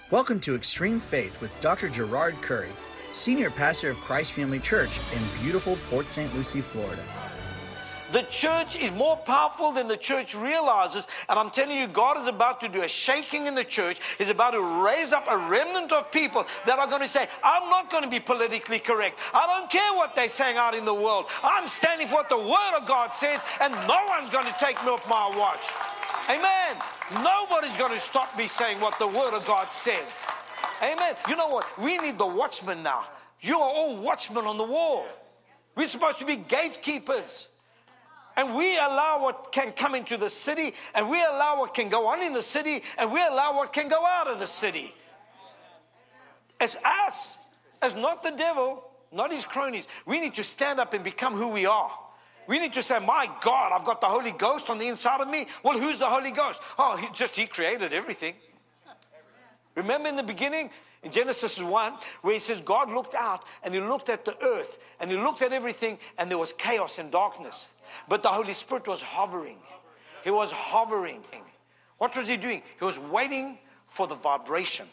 Welcome to Extreme Faith with Dr. Gerard Curry, Senior Pastor of Christ Family Church in beautiful Port St. Lucie, Florida. The church is more powerful than the church realizes, and I'm telling you, God is about to do a shaking in the church. He's about to raise up a remnant of people that are going to say, I'm not going to be politically correct. I don't care what they're saying out in the world. I'm standing for what the Word of God says, and no one's going to take me off my watch. Amen. Nobody's going to stop me saying what the Word of God says. Amen. You know what? We need the watchmen now. You are all watchmen on the wall. We're supposed to be gatekeepers. And we allow what can come into the city, and we allow what can go on in the city, and we allow what can go out of the city. It's us. It's not the devil, not his cronies. We need to stand up and become who we are. We need to say, my God, I've got the Holy Ghost on the inside of me. Well, who's the Holy Ghost? Oh, he created everything. Remember in the beginning, in Genesis 1, where he says God looked out and he looked at the earth and he looked at everything and there was chaos and darkness. But the Holy Spirit was hovering. He was hovering. What was he doing? He was waiting for the vibration.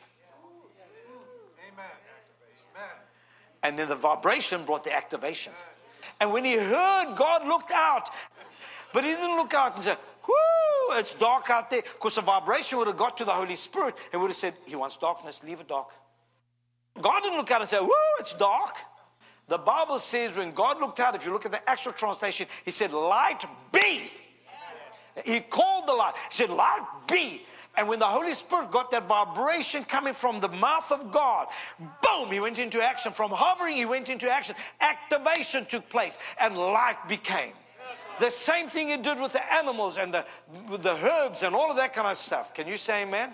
And then the vibration brought the activation. And when he heard, God looked out. But he didn't look out and say, whoo, it's dark out there. Because the vibration would have got to the Holy Spirit and would have said, he wants darkness, leave it dark. God didn't look out and say, whoo, it's dark. The Bible says when God looked out, if you look at the actual translation, he said, light be. He called the light. He said, light be. And when the Holy Spirit got that vibration coming from the mouth of God, boom, he went into action. From hovering, he went into action. Activation took place and light became. The same thing he did with the animals and the herbs and all of that kind of stuff. Can you say amen?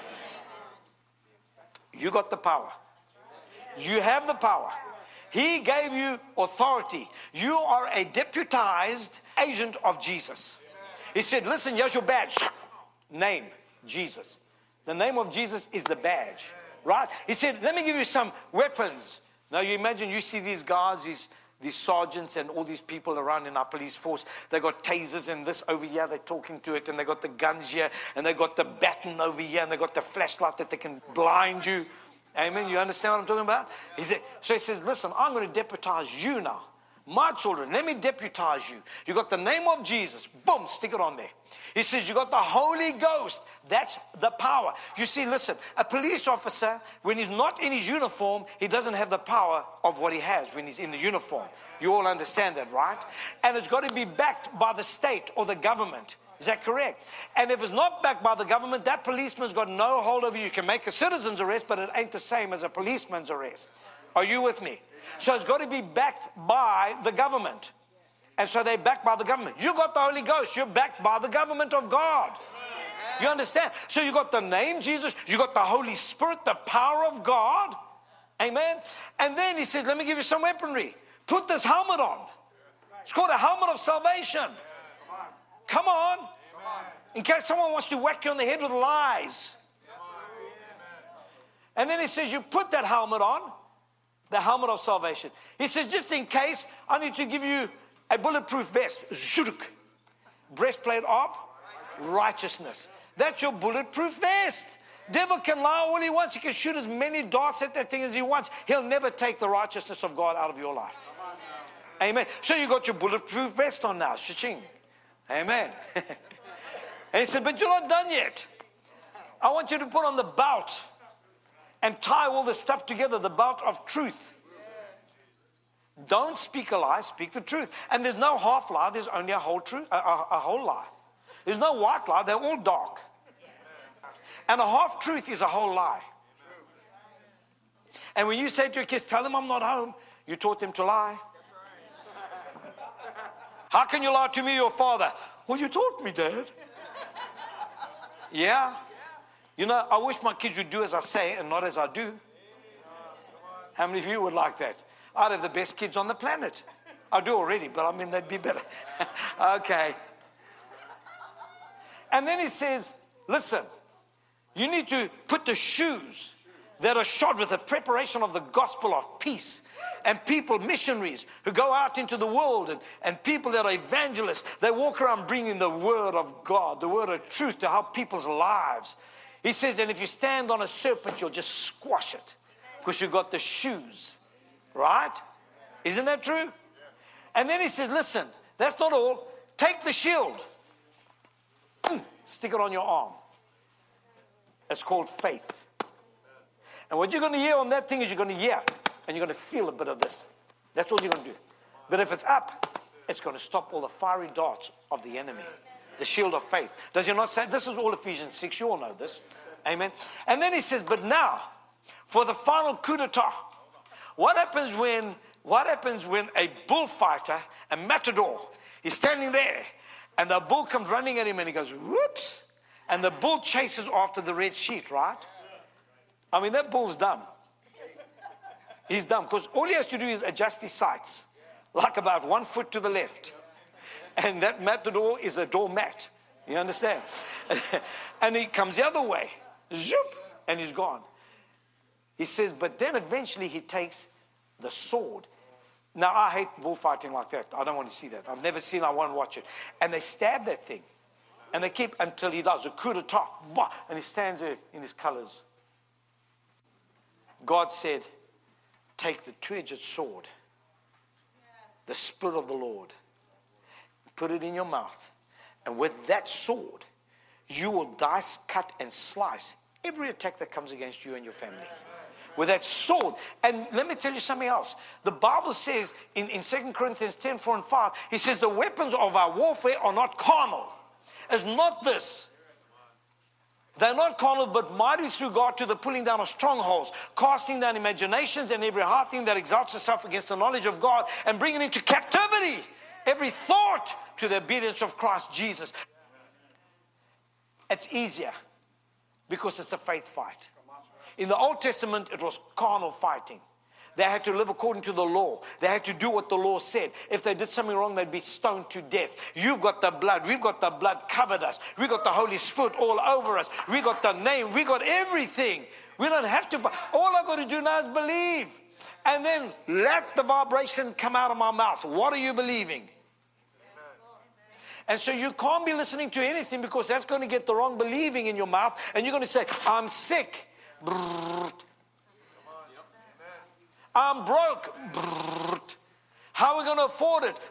You got the power. You have the power. He gave you authority. You are a deputized agent of Jesus. He said, listen, here's your badge. Name, Jesus. The name of Jesus is the badge, right? He said, let me give you some weapons. Now you imagine you see these guys, these sergeants and all these people around in our police force. They got tasers and this over here, they're talking to it, and they got the guns here, and they got the baton over here, and they got the flashlight that they can blind you. Amen. You understand what I'm talking about? So he says, listen, I'm going to deputize you now. My children, let me deputize you. You got the name of Jesus. Boom, stick it on there. He says, you got the Holy Ghost. That's the power. You see, listen, a police officer, when he's not in his uniform, he doesn't have the power of what he has when he's in the uniform. You all understand that, right? And it's got to be backed by the state or the government. Is that correct? And if it's not backed by the government, that policeman's got no hold over you. You can make a citizen's arrest, but it ain't the same as a policeman's arrest. Are you with me? So it's got to be backed by the government. And so they're backed by the government. You got the Holy Ghost. You're backed by the government of God. You understand? So you got the name Jesus. You got the Holy Spirit, the power of God. Amen. And then he says, let me give you some weaponry. Put this helmet on. It's called a helmet of salvation. Come on. In case someone wants to whack you on the head with lies. And then he says, you put that helmet on. The helmet of salvation. He says, just in case, I need to give you a bulletproof vest. Breastplate of righteousness. That's your bulletproof vest. Devil can lie all he wants. He can shoot as many darts at that thing as he wants. He'll never take the righteousness of God out of your life. Amen. So you got your bulletproof vest on now. Cha-ching. Amen. And he said, but you're not done yet. I want you to put on the belt and tie all the stuff together, the belt of truth. Don't speak a lie, speak the truth. And there's no half lie, there's only a whole truth, a whole lie. There's no white lie, they're all dark. And a half truth is a whole lie. And when you say to your kids, tell them I'm not home, you taught them to lie. How can you lie to me, your father? Well, you taught me, Dad. Yeah. You know, I wish my kids would do as I say and not as I do. How many of you would like that? I'd have the best kids on the planet. I do already, but I mean, they'd be better. Okay. And then he says, listen, you need to put the shoes that are shod with the preparation of the gospel of peace. And people, missionaries, who go out into the world and people that are evangelists, they walk around bringing the word of God, the word of truth to help people's lives. He says, and if you stand on a serpent, you'll just squash it because you've got the shoes, right? Isn't that true? And then he says, listen, that's not all. Take the shield. Stick it on your arm. It's called faith. And what you're going to hear on that thing is you're going to hear and you're going to feel a bit of this. That's all you're going to do. But if it's up, it's going to stop all the fiery darts of the enemy. The shield of faith. Does he not say, this is all Ephesians 6, you all know this. Amen. And then he says, but now, for the final coup d'etat. What happens when a bullfighter, a matador, is standing there, and the bull comes running at him, and he goes, whoops, and the bull chases after the red sheet, right? I mean, that bull's dumb. He's dumb, because all he has to do is adjust his sights, like about 1 foot to the left. And that matador is a doormat. You understand? And he comes the other way, zoop, and he's gone. He says, but then eventually he takes the sword. Now, I hate bullfighting like that. I don't want to see that. I've never seen it. I won't watch it. And they stab that thing. And they keep until he does a coup d'etat. And he stands there in his colors. God said, take the two-edged sword, the Spirit of the Lord, put it in your mouth. And with that sword, you will dice, cut, and slice every attack that comes against you and your family. With that sword. And let me tell you something else. The Bible says in 2 Corinthians 10, 4 and 5, he says the weapons of our warfare are not carnal. It's not this. They're not carnal, but mighty through God to the pulling down of strongholds, casting down imaginations and every high thing that exalts itself against the knowledge of God, and bringing into captivity every thought to the obedience of Christ Jesus. It's easier because it's a faith fight. In the Old Testament, it was carnal fighting. They had to live according to the law. They had to do what the law said. If they did something wrong, they'd be stoned to death. You've got the blood. We've got the blood covered us. We've got the Holy Spirit all over us. We've got the name. We've got everything. We don't have to. All I've got to do now is believe. And then let the vibration come out of my mouth. What are you believing? And so you can't be listening to anything because that's going to get the wrong believing in your mouth. And you're going to say, I'm sick. I'm broke. How are we going to afford it?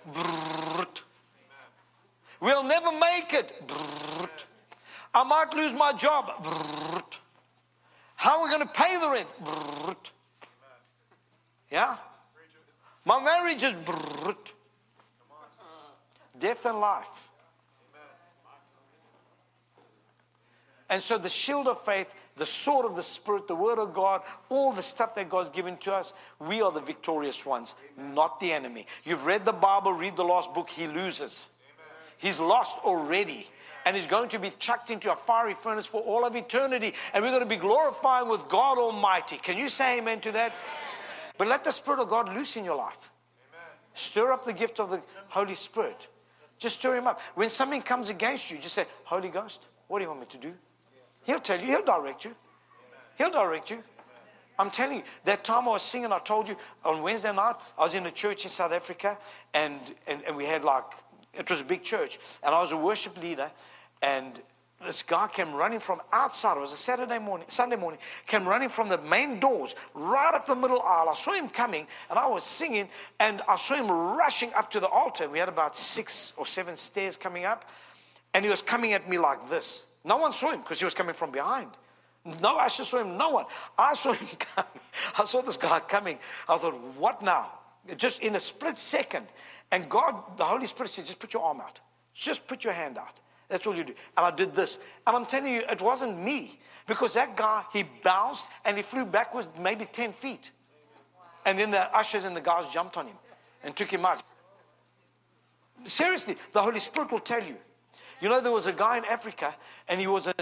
We'll never make it. I might lose my job. How are we going to pay the rent? Yeah? My marriage is death and life. And so the shield of faith, the sword of the Spirit, the Word of God, all the stuff that God's given to us, we are the victorious ones, not the enemy. You've read the Bible, read the last book, he loses. He's lost already. And he's going to be chucked into a fiery furnace for all of eternity. And we're going to be glorifying with God Almighty. Can you say amen to that? But let the Spirit of God loose in your life. Stir up the gift of the Holy Spirit. Just stir him up. When something comes against you, just say, Holy Ghost, what do you want me to do? He'll tell you. He'll direct you. He'll direct you. I'm telling you, that time I was singing, I told you, on Wednesday night, I was in a church in South Africa, and we had it was a big church, and I was a worship leader, and this guy came running from outside. It was a Sunday morning, came running from the main doors, right up the middle aisle. I saw him coming, and I was singing, and I saw him rushing up to the altar. We had about 6 or 7 stairs coming up, and he was coming at me like this. No one saw him because he was coming from behind. No usher saw him, no one. I saw him coming. I saw this guy coming. I thought, what now? Just in a split second. And God, the Holy Spirit said, just put your arm out. Just put your hand out. That's all you do. And I did this. And I'm telling you, it wasn't me. Because that guy, he bounced and he flew backwards maybe 10 feet. And then the ushers and the guys jumped on him and took him out. Seriously, the Holy Spirit will tell you. You know, there was a guy in Africa, and he was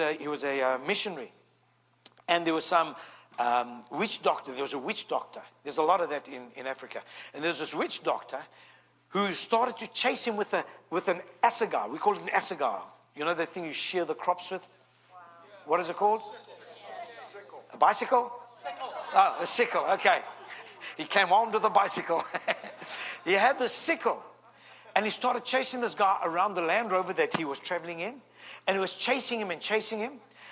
a missionary, and there was some witch doctor. There was a witch doctor. There's a lot of that in Africa, and there's this witch doctor who started to chase him with an assegai. We call it an assegai. You know that thing you shear the crops with? Wow. What is it called? Sickle. A bicycle? Sickle. Oh, a sickle. Okay. He came armed with a bicycle. He had this sickle. And he started chasing this guy around the Land Rover that he was traveling in. And he was chasing him and chasing him.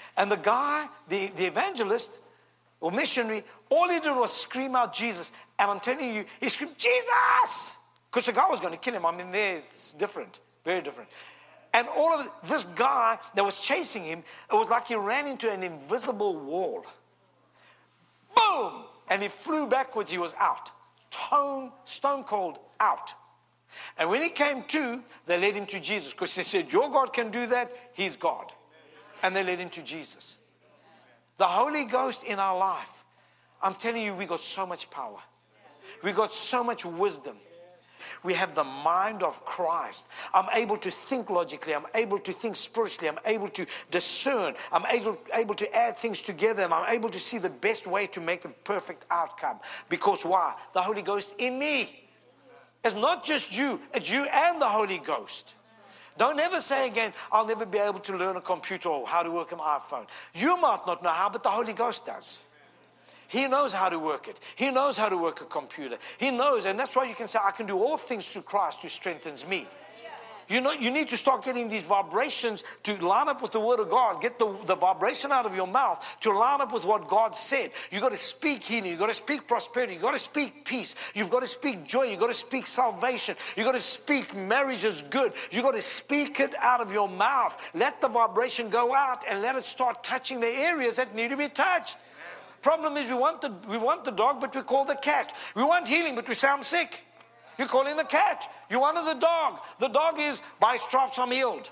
And the guy, the evangelist or missionary, all he did was scream out Jesus. And I'm telling you, he screamed, Jesus! Because the guy was going to kill him. I mean, there it's different, very different. And all of this guy that was chasing him, it was like he ran into an invisible wall. Boom! And he flew backwards, he was out. Stone cold out. And when he came to, they led him to Jesus. Because they said, your God can do that, he's God. And they led him to Jesus. The Holy Ghost in our life, I'm telling you, we got so much power. We got so much wisdom. We have the mind of Christ. I'm able to think logically. I'm able to think spiritually. I'm able to discern. I'm able to add things together. And I'm able to see the best way to make the perfect outcome. Because why? The Holy Ghost in me. It's not just you. It's you and the Holy Ghost. Don't ever say again, I'll never be able to learn a computer or how to work an iPhone. You might not know how, but the Holy Ghost does. He knows how to work it. He knows how to work a computer. He knows, and that's why you can say, I can do all things through Christ who strengthens me. You know, you need to start getting these vibrations to line up with the Word of God. Get the vibration out of your mouth to line up with what God said. You've got to speak healing. You've got to speak prosperity. You've got to speak peace. You've got to speak joy. You've got to speak salvation. You've got to speak marriage is good. You've got to speak it out of your mouth. Let the vibration go out and let it start touching the areas that need to be touched. Problem is we want the dog, but we call the cat. We want healing, but we say I'm sick. You're calling the cat. You wanted the dog. The dog is, by stripes I'm healed.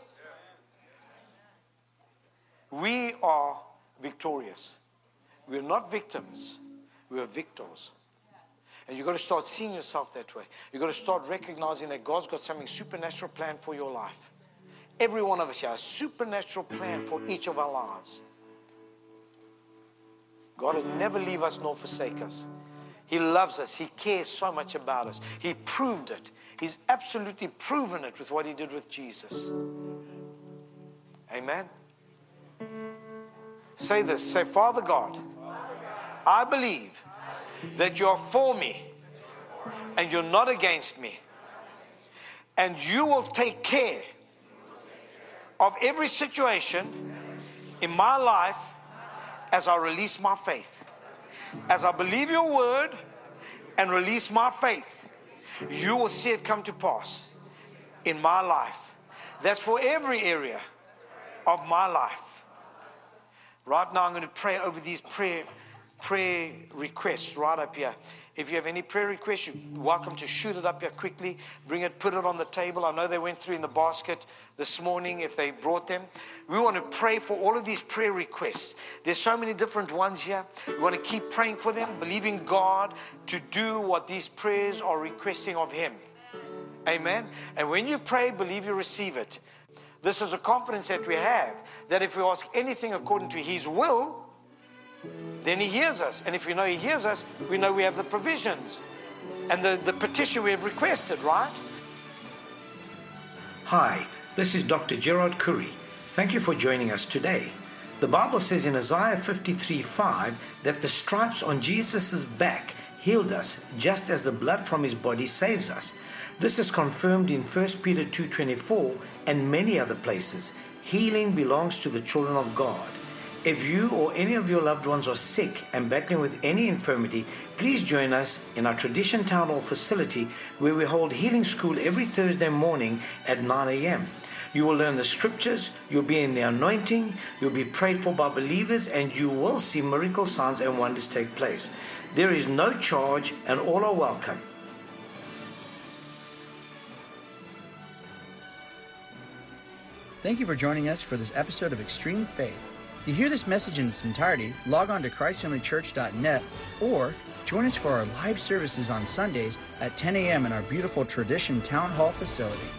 We are victorious. We're not victims. We are victors. And you've got to start seeing yourself that way. You've got to start recognizing that God's got something supernatural planned for your life. Every one of us here has a supernatural plan for each of our lives. God will never leave us nor forsake us. He loves us. He cares so much about us. He proved it. He's absolutely proven it with what he did with Jesus. Amen. Say this. Say, Father God, I believe that you're for me and you're not against me. And you will take care of every situation in my life as I release my faith. As I believe your word and release my faith, you will see it come to pass in my life. That's for every area of my life. Right now I'm going to pray over these prayer requests right up here. If you have any prayer requests, you're welcome to shoot it up here quickly. Bring it, put it on the table. I know they went through in the basket this morning if they brought them. We want to pray for all of these prayer requests. There's so many different ones here. We want to keep praying for them, believing God to do what these prayers are requesting of Him. Amen. And when you pray, believe you receive it. This is a confidence that we have, that if we ask anything according to His will, then He hears us. And if we know He hears us, we know we have the provisions and the petition we have requested, right? Hi, this is Dr. Gerard Curry. Thank you for joining us today. The Bible says in Isaiah 53:5 that the stripes on Jesus' back healed us, just as the blood from His body saves us. This is confirmed in 1 Peter 2:24 and many other places. Healing belongs to the children of God. If you or any of your loved ones are sick and battling with any infirmity, please join us in our Tradition Town Hall facility where we hold healing school every Thursday morning at 9 a.m. You will learn the scriptures, you'll be in the anointing, you'll be prayed for by believers, and you will see miracle signs and wonders take place. There is no charge and all are welcome. Thank you for joining us for this episode of Extreme Faith. To hear this message in its entirety, log on to ChristFamilyChurch.net or join us for our live services on Sundays at 10 a.m. in our beautiful Tradition Town Hall facility.